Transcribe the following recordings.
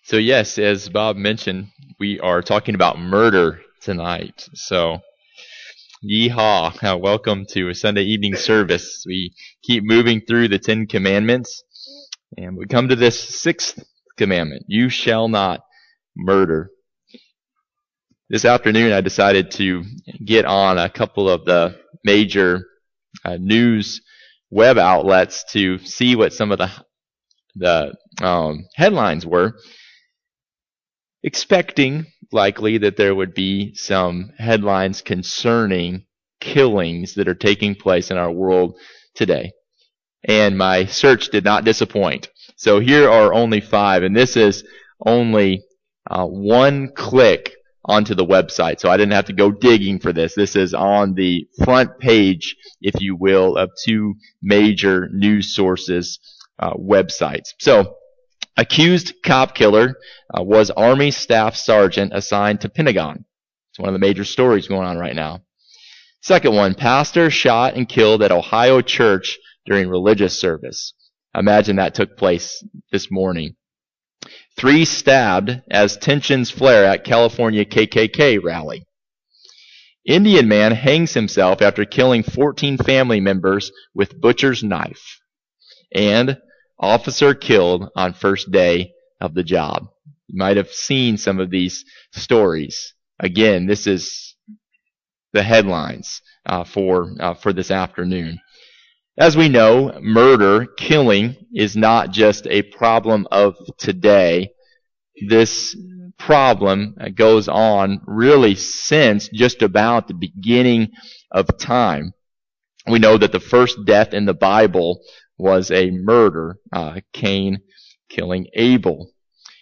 So yes, as Bob mentioned, we are talking about murder tonight. So, yeehaw! Welcome to a Sunday evening service. We keep moving through the Ten Commandments, and we come to this sixth commandment: "You shall not murder." This afternoon, I decided to get on a couple of the major news web outlets to see what some of the headlines were, expecting likely that there would be some headlines concerning killings that are taking place in our world today. And my search did not disappoint. So here are only 5, and this is only one click onto the website. So I didn't have to go digging for this. This is on the front page, if you will, of 2 major news sources websites. So, accused cop killer was Army Staff Sergeant assigned to Pentagon. It's one of the major stories going on right now. Second one, pastor shot and killed at Ohio church during religious service. Imagine that took place this morning. 3 stabbed as tensions flare at California KKK rally. Indian man hangs himself after killing 14 family members with butcher's knife. And officer killed on first day of the job. You might have seen some of these stories. Again, this is the headlines for this afternoon. As we know, murder, killing, is not just a problem of today. This problem goes on really since just about the beginning of time. We know that the first death in the Bible was a murder, Cain killing Abel.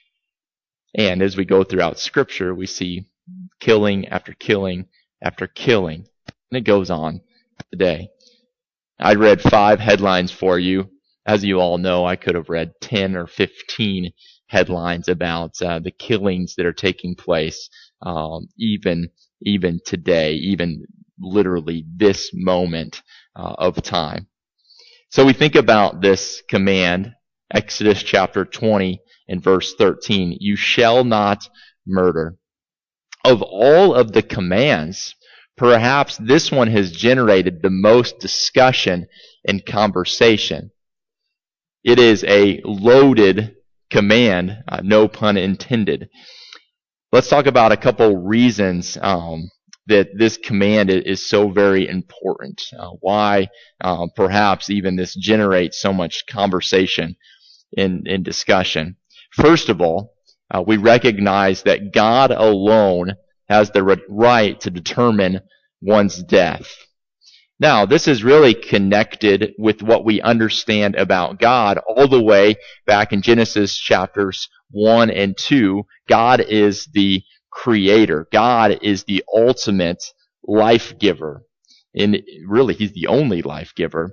And as we go throughout Scripture, we see killing after killing after killing. And it goes on today. I read 5 headlines for you. As you all know, I could have read 10 or 15 headlines about the killings that are taking place even today, even literally this moment of time. So we think about this command, Exodus chapter 20 and verse 13, "You shall not murder." Of all of the commands, perhaps this one has generated the most discussion and conversation. It is a loaded command, no pun intended. Let's talk about a couple reasons that this command is so very important. Why perhaps even this generates so much conversation in discussion. First of all, we recognize that God alone has the right to determine one's death. Now, this is really connected with what we understand about God all the way back in Genesis chapters 1 and 2. God is the creator. God is the ultimate life giver. And really, he's the only life giver.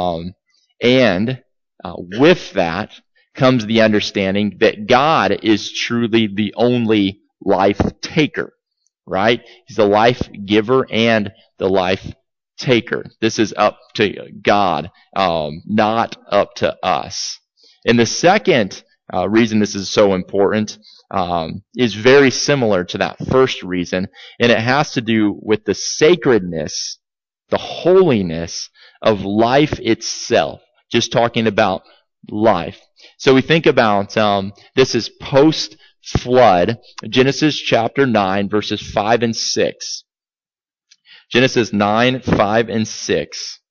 And with that comes the understanding that God is truly the only life taker, right? He's the life giver and the life taker. This is up to God, not up to us. And the second reason this is so important is very similar to that first reason, and it has to do with the sacredness, the holiness of life itself. Just talking about life. So we think about this is post-flood, Genesis chapter 9, verses 5 and 6. Genesis 9, 5 and 6.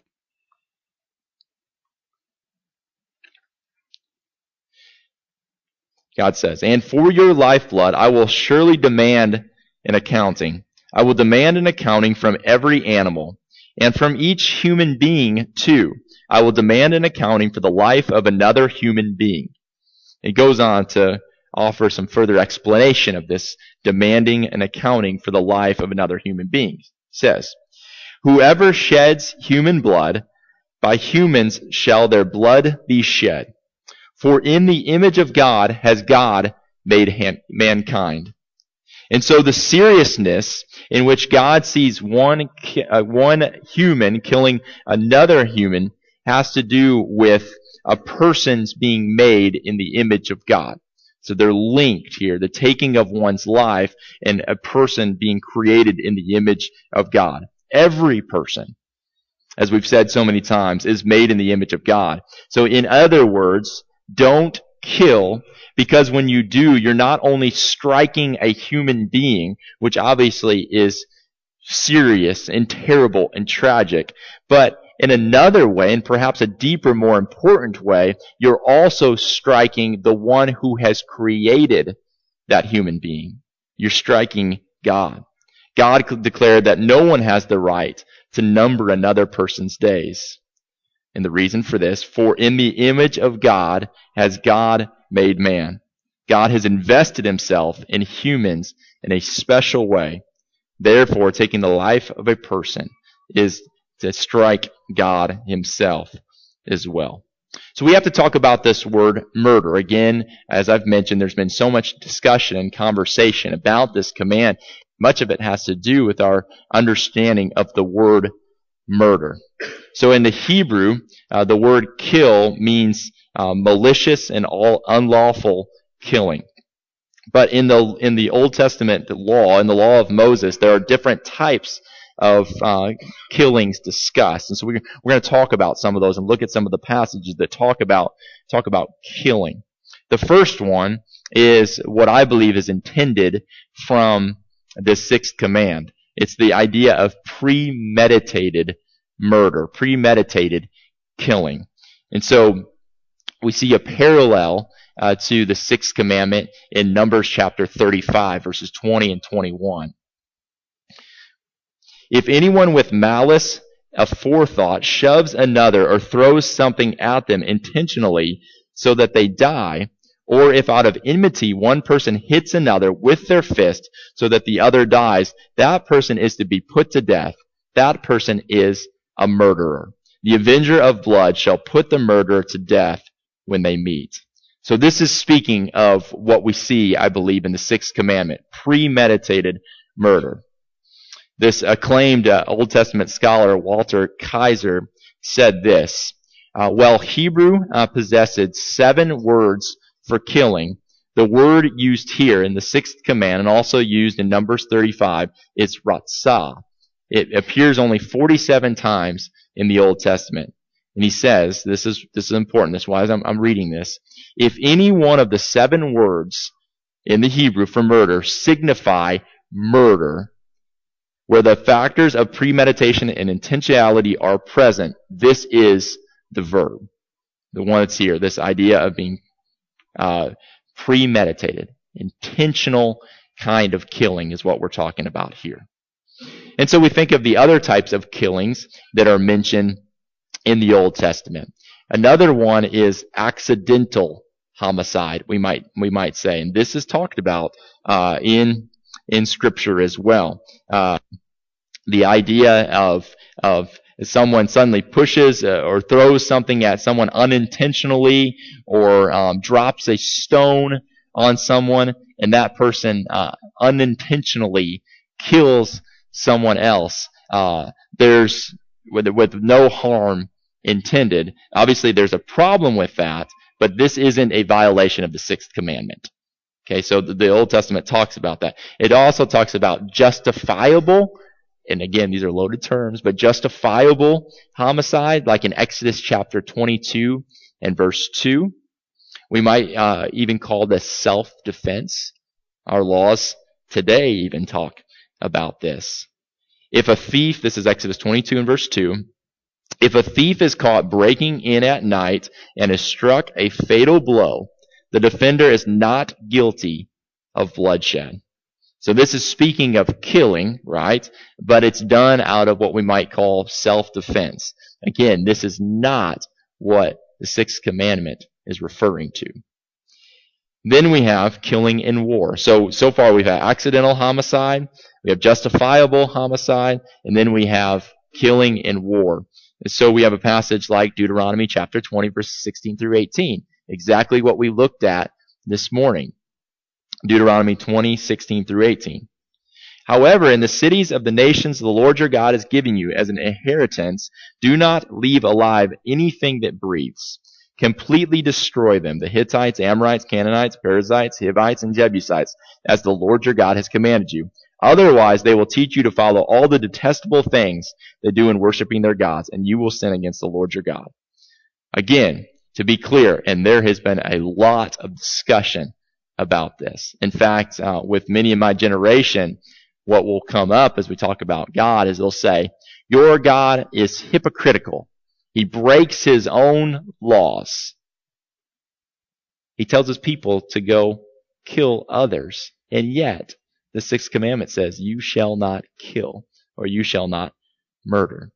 God says, "And for your lifeblood I will surely demand an accounting. I will demand an accounting from every animal, and from each human being too. I will demand an accounting for the life of another human being." It goes on to offer some further explanation of this demanding an accounting for the life of another human being. It says, "Whoever sheds human blood, by humans shall their blood be shed. For in the image of God has God made mankind." And so the seriousness in which God sees one human killing another human has to do with a person's being made in the image of God. So they're linked here, the taking of one's life and a person being created in the image of God. Every person, as we've said so many times, is made in the image of God. So in other words, don't kill, because when you do, you're not only striking a human being, which obviously is serious and terrible and tragic, but in another way, and perhaps a deeper, more important way, you're also striking the one who has created that human being. You're striking God. God declared that no one has the right to number another person's days. And the reason for this, for in the image of God has God made man. God has invested himself in humans in a special way. Therefore, taking the life of a person is to strike God himself as well. So we have to talk about this word murder. Again, as I've mentioned, there's been so much discussion and conversation about this command. Much of it has to do with our understanding of the word murder. So in the Hebrew, the word kill means malicious and unlawful killing. But in the Old Testament law, in the law of Moses, there are different types of killings discussed, and so we're going to talk about some of those and look at some of the passages that talk about killing. The first one is what I believe is intended from this sixth command. It's the idea of premeditated murder, premeditated killing, and so we see a parallel to the sixth commandment in Numbers chapter 35, verses 20 and 21. If anyone with malice aforethought shoves another or throws something at them intentionally so that they die, or if out of enmity one person hits another with their fist so that the other dies, that person is to be put to death. That person is a murderer. The avenger of blood shall put the murderer to death when they meet. So this is speaking of what we see, I believe, in the sixth commandment, premeditated murder. This acclaimed Old Testament scholar, Walter Kaiser, said this, while Hebrew possessed 7 words for killing, the word used here in the sixth command and also used in Numbers 35 is ratzah. It appears only 47 times in the Old Testament. And he says, this is important, that's why I'm reading this. If any one of the 7 words in the Hebrew for murder signify murder, where the factors of premeditation and intentionality are present, this is the verb. The one that's here, this idea of being premeditated, intentional kind of killing is what we're talking about here. And so we think of the other types of killings that are mentioned in the Old Testament. Another one is accidental homicide, we might say, and this is talked about in Scripture as well. The idea of someone suddenly pushes or throws something at someone unintentionally, or drops a stone on someone, and that person unintentionally kills someone else. There's with no harm intended. Obviously, there's a problem with that, but this isn't a violation of the sixth commandment. Okay, so the Old Testament talks about that. It also talks about justifiable, and again, these are loaded terms, but justifiable homicide, like in Exodus chapter 22 and verse 2. We might even call this self-defense. Our laws today even talk about this. If a thief, this is Exodus 22 and verse 2, if a thief is caught breaking in at night and is struck a fatal blow, the defender is not guilty of bloodshed. So this is speaking of killing, right? But it's done out of what we might call self-defense. Again, this is not what the sixth commandment is referring to. Then we have killing in war. So far we've had accidental homicide, we have justifiable homicide, and then we have killing in war. And so we have a passage like Deuteronomy chapter 20, verses 16 through 18. Exactly what we looked at this morning. Deuteronomy 20, 16 through 18. However, in the cities of the nations the Lord your God is giving you as an inheritance, do not leave alive anything that breathes, Completely destroy them, the Hittites, Amorites, Canaanites, Perizzites, Hivites, and Jebusites, as the Lord your God has commanded you. Otherwise, they will teach you to follow all the detestable things they do in worshiping their gods, and you will sin against the Lord your God. Again, to be clear, and there has been a lot of discussion about this. In fact, with many in my generation, what will come up as we talk about God is they'll say, your God is hypocritical. He breaks his own laws. He tells his people to go kill others. And yet, the sixth commandment says, you shall not kill, or you shall not murder.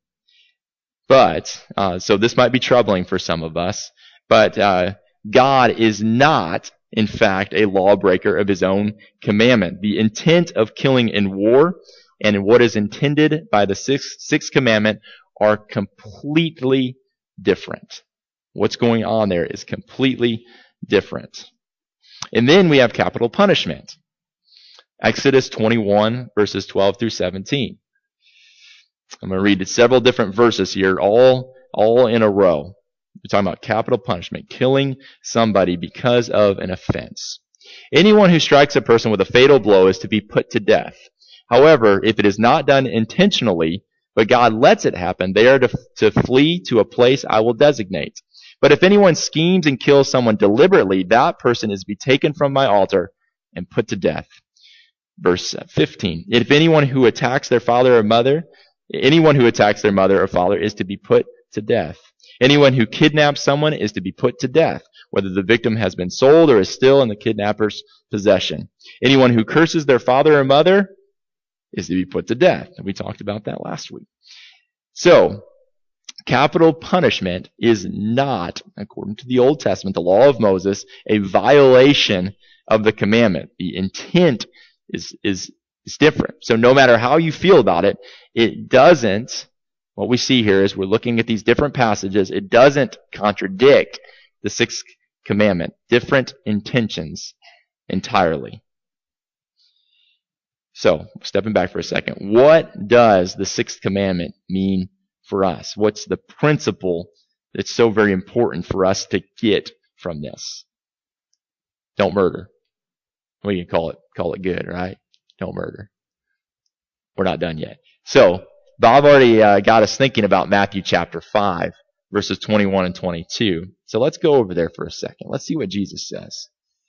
But, so this might be troubling for some of us, but God is not, in fact, a lawbreaker of his own commandment. The intent of killing in war and what is intended by the sixth commandment are completely different. What's going on there is completely different. And then we have capital punishment. Exodus 21, verses 12 through 17. I'm going to read several different verses here, all in a row. We're talking about capital punishment, killing somebody because of an offense. Anyone who strikes a person with a fatal blow is to be put to death. However, if it is not done intentionally, but God lets it happen, they are to flee to a place I will designate. But if anyone schemes and kills someone deliberately, that person is to be taken from my altar and put to death. Verse 15. If anyone who attacks their father or mother, anyone who attacks their mother or father is to be put to death. Anyone who kidnaps someone is to be put to death, whether the victim has been sold or is still in the kidnapper's possession. Anyone who curses their father or mother is to be put to death. And we talked about that last week. So, capital punishment is not, according to the Old Testament, the law of Moses, a violation of the commandment. The intent is different. So no matter how you feel about it, it doesn't, what we see here is we're looking at these different passages, it doesn't contradict the sixth commandment. Different intentions entirely. So, stepping back for a second, what does the sixth commandment mean for us? What's the principle that's so very important for us to get from this? Don't murder. We can call it good, right? Don't murder. We're not done yet. So, Bob already got us thinking about Matthew chapter 5, verses 21 and 22. So let's go over there for a second. Let's see what Jesus says.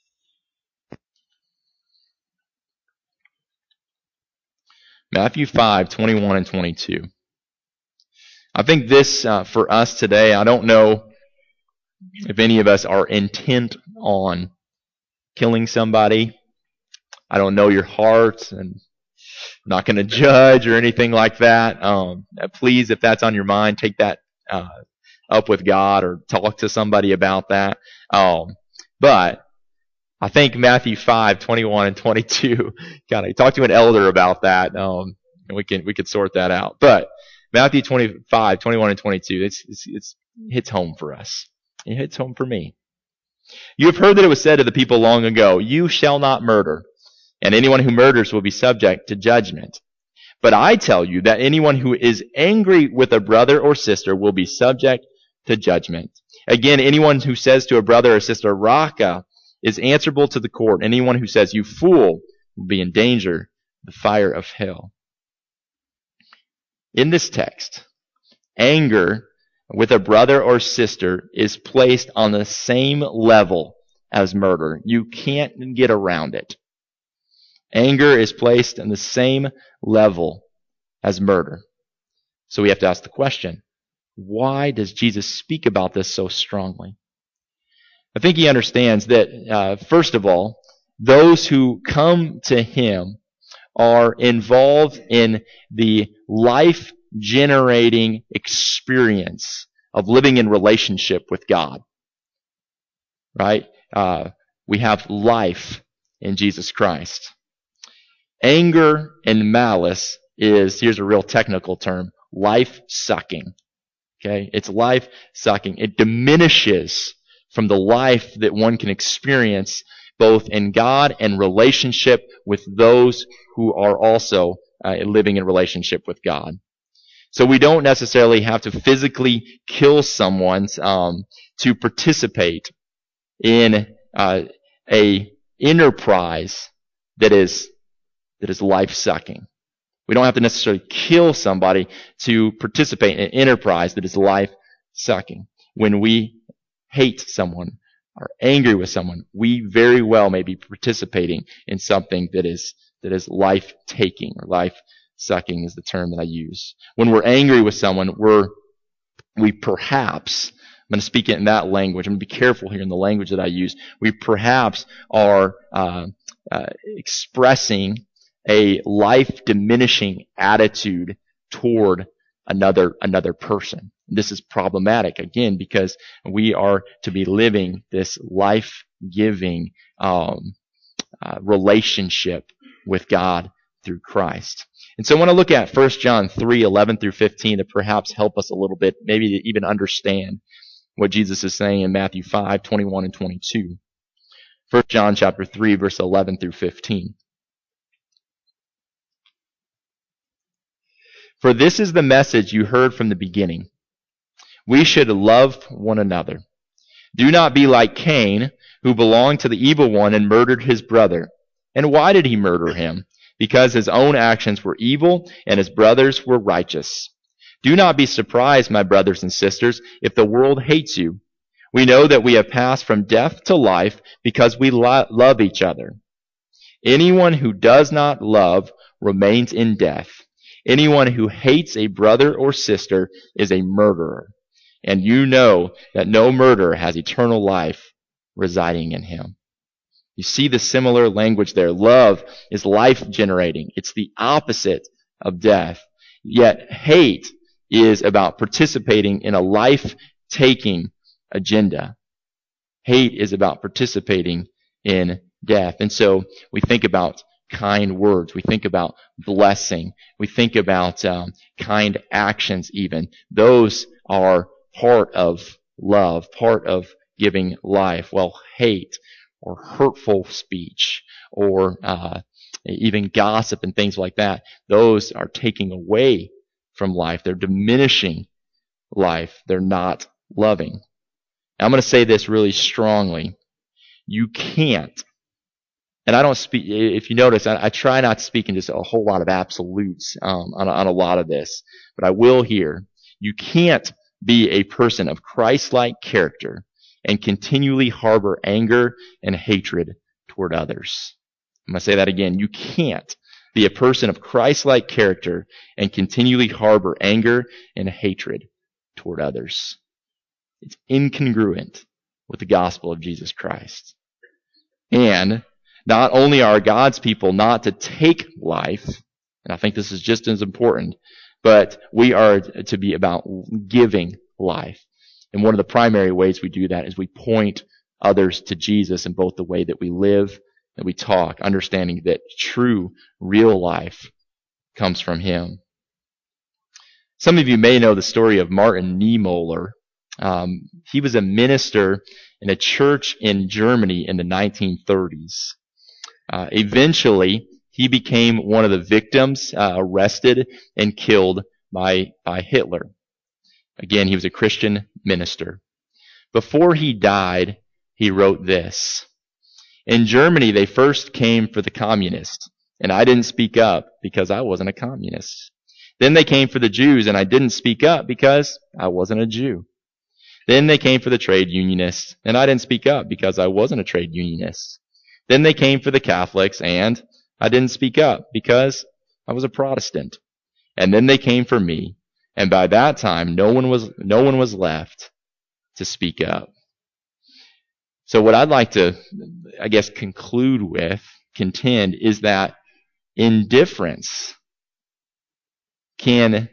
Matthew 5, 21 and 22. I think this, for us today, I don't know if any of us are intent on killing somebody. I don't know your heart, and I'm not going to judge or anything like that. Please, if that's on your mind, take that up with God or talk to somebody about that. But I think Matthew 5, 21 and 22, kind of talk to an elder about that, and we could sort that out. But Matthew 25, 21 and 22, it hits home for us. It hits home for me. You have heard that it was said to the people long ago, you shall not murder, and anyone who murders will be subject to judgment. But I tell you that anyone who is angry with a brother or sister will be subject to judgment. Again, anyone who says to a brother or sister, Raka, is answerable to the court. Anyone who says, you fool, will be in danger of the fire of hell. In this text, anger with a brother or sister is placed on the same level as murder. You can't get around it. Anger is placed on the same level as murder. So we have to ask the question, why does Jesus speak about this so strongly? I think he understands that, first of all, those who come to him are involved in the life-generating experience of living in relationship with God. Right? We have life in Jesus Christ. Anger and malice is, here's a real technical term, life-sucking. Okay? It's life-sucking. It diminishes from the life that one can experience both in God and relationship with those who are also living in relationship with God. So we don't necessarily have to physically kill someone to participate in a enterprise that is life-sucking. We don't have to necessarily kill somebody to participate in an enterprise that is life-sucking. When we hate someone or angry with someone, we very well may be participating in something that is life-taking, or life-sucking is the term that I use. When we're angry with someone, we perhaps, I'm going to speak it in that language. I'm going to be careful here in the language that I use. We perhaps are expressing a life-diminishing attitude toward another person. This is problematic, again, because we are to be living this life-giving relationship with God through Christ. And so I want to look at 1 John 3:11-15 to perhaps help us a little bit, maybe to even understand what Jesus is saying in Matthew 5:21 and 22. 1 John chapter 3, verse 11-15. For this is the message you heard from the beginning. We should love one another. Do not be like Cain, who belonged to the evil one and murdered his brother. And why did he murder him? Because his own actions were evil and his brothers were righteous. Do not be surprised, my brothers and sisters, if the world hates you. We know that we have passed from death to life because we love each other. Anyone who does not love remains in death. Anyone who hates a brother or sister is a murderer. And you know that no murderer has eternal life residing in him. You see the similar language there. Love is life-generating. It's the opposite of death. Yet hate is about participating in a life-taking agenda. Hate is about participating in death. And so we think about kind words. We think about blessing. We think about kind actions even. Those are part of love, part of giving life. Well, hate or hurtful speech or even gossip and things like that, those are taking away from life. They're diminishing life. They're not loving. Now, I'm going to say this really strongly. You can't, and I don't speak, if you notice, I try not to speak in just a whole lot of absolutes on a lot of this, but I will here. You can't be a person of Christ-like character and continually harbor anger and hatred toward others. I'm going to say that again. You can't be a person of Christ-like character and continually harbor anger and hatred toward others. It's incongruent with the gospel of Jesus Christ. And not only are God's people not to take life, and I think this is just as important, but we are to be about giving life. And one of the primary ways we do that is we point others to Jesus in both the way that we live and we talk, understanding that true, real life comes from Him. Some of you may know the story of Martin Niemöller. He was a minister in a church in Germany in the 1930s. Eventually, he became one of the victims arrested and killed by Hitler. Again, he was a Christian minister. Before he died, he wrote this. In Germany, they first came for the communists, and I didn't speak up because I wasn't a communist. Then they came for the Jews, and I didn't speak up because I wasn't a Jew. Then they came for the trade unionists, and I didn't speak up because I wasn't a trade unionist. Then they came for the Catholics, and I didn't speak up because I was a Protestant. And then they came for me, and by that time, no one was left to speak up. So what I'd like to, I guess, contend, is that indifference can,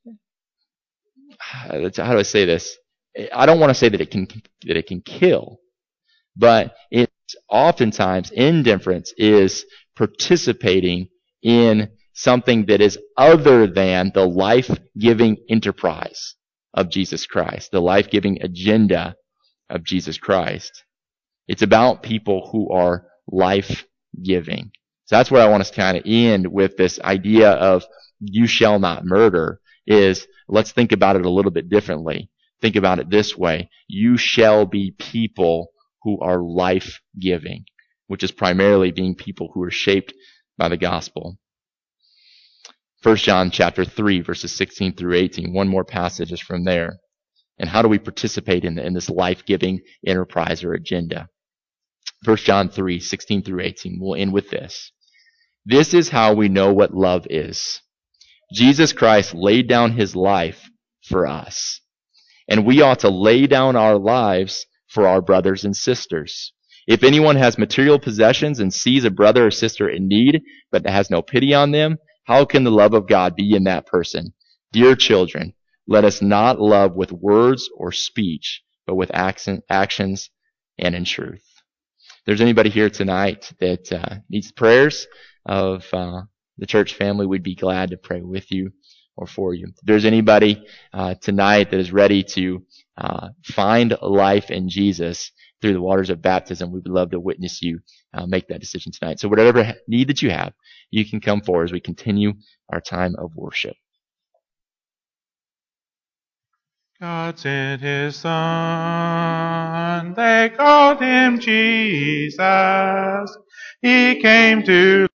how do I say this? I don't want to say that it can kill, but it's oftentimes indifference is participating in something that is other than the life-giving enterprise of Jesus Christ, the life-giving agenda of Jesus Christ. It's about people who are life-giving. So that's where I want us to kind of end with this idea of you shall not murder, is let's think about it a little bit differently. Think about it this way. You shall be people who are life-giving, which is primarily being people who are shaped by the gospel. 1 John chapter 3, verses 16 through 18. One more passage is from there. And how do we participate in this life-giving enterprise or agenda? 1 John 3, 16 through 18. We'll end with this. This is how we know what love is. Jesus Christ laid down his life for us. And we ought to lay down our lives for our brothers and sisters. If anyone has material possessions and sees a brother or sister in need, but has no pity on them, how can the love of God be in that person? Dear children, let us not love with words or speech, but with actions and in truth. If there's anybody here tonight that needs prayers of the church family, we'd be glad to pray with you or for you. If there's anybody tonight that is ready to find life in Jesus through the waters of baptism, we would love to witness you make that decision tonight. So whatever need that you have, you can come forward as we continue our time of worship. God sent his Son, they called him Jesus. He came to